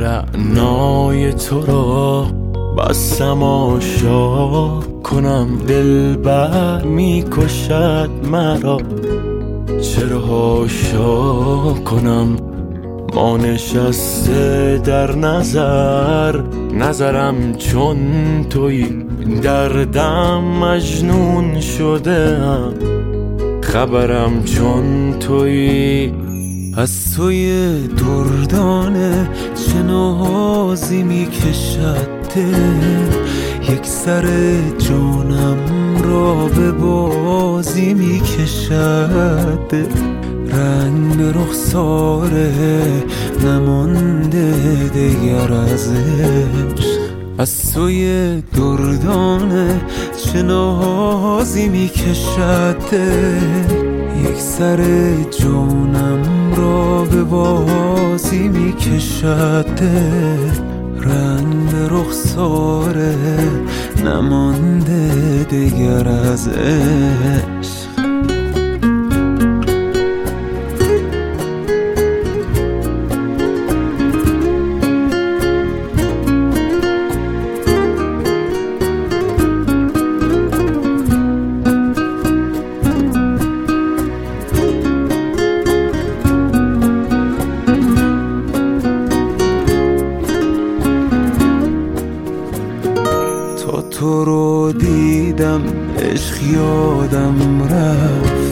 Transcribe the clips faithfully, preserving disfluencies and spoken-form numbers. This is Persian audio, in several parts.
رعنای تو را بستم آشا کنم، دلبر می کشد مرا چرا حاشا کنم. ما نشسته در نظر نظرم چون تویی، دردم مجنون شده ام خبرم چون تویی. از توی دردانه چه نازی می کشد دل، یک سر جانم را به بازی می کشد دل. رنگ به رخساره نمانده دیگر از عشق، از توی دردانه چه نازی می کشد دل، یک سر جانم را به بازی می کشد دل. رنگ به رخساره نمانده دیگر از عشق. تا تو رو دیدم عشق یادم رفت،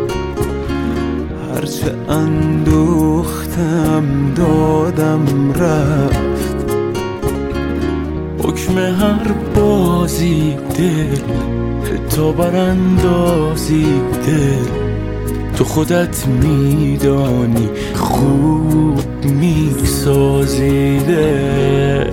هرچه اندوختم دادم رفت. حکم هر بازی دل تو براندازی دل، تو خودت میدانی خوب میسازی دل.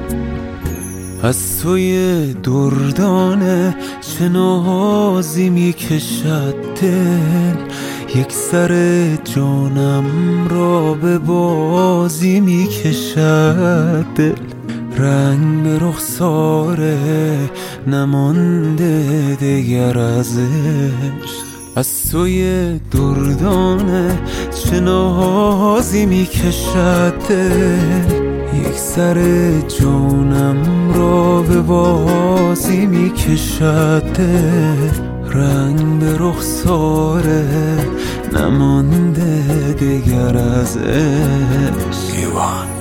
از توی دردانه چه نازی می کشد دل، یک سر جانم را به بازی می کشد دل. رنگ به رخساره نمانده دیگر از عشق، از توی دردانه چه نازی می کشد دل، یک سر جانم را به بازی می کشد دل. رنگ به رخساره نمانده دیگر از عشق.